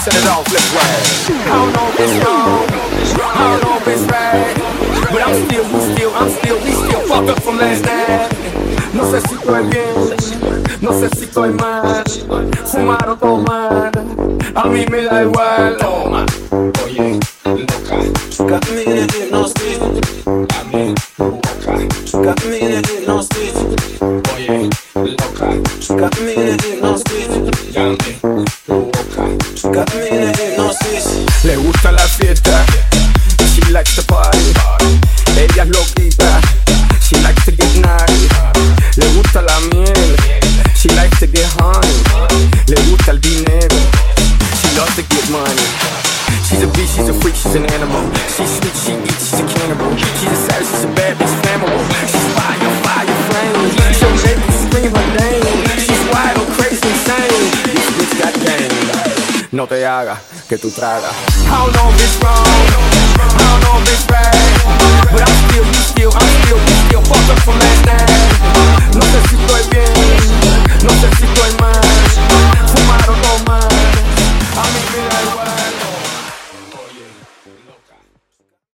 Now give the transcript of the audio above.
set it off, let's ride. I don't know if it's wrong, I don't know if it's right, but we still fucked up from last night. No sé si estoy bien, no sé si estoy mal, fumar o tomar, a mí me da igual. Toma, oye, loca, got me in a hypnosis, a mí, loca, got me in a hypnosis, oye, loca, got me in a hypnosis, llame, loca, got me in a hypnosis. Le gusta la fiesta, she likes to party, ella es loquita, she likes to get naughty. Le gusta la miel, she likes to get honey. Le gusta el dinero, she loves to get money. She's a beast, she's a freak, she's an animal. She's sweet, she eats, she's a cannibal. She's a savage, she's a bad bitch, flammable. She's fire, fire, flame. She'll make you scream her name. She's wild, crazy, insane. This bitch got game. No te hagas que tú tragas. I don't know if it's wrong, I don't know if it's right, but we still fucked up from last night. No sé si estoy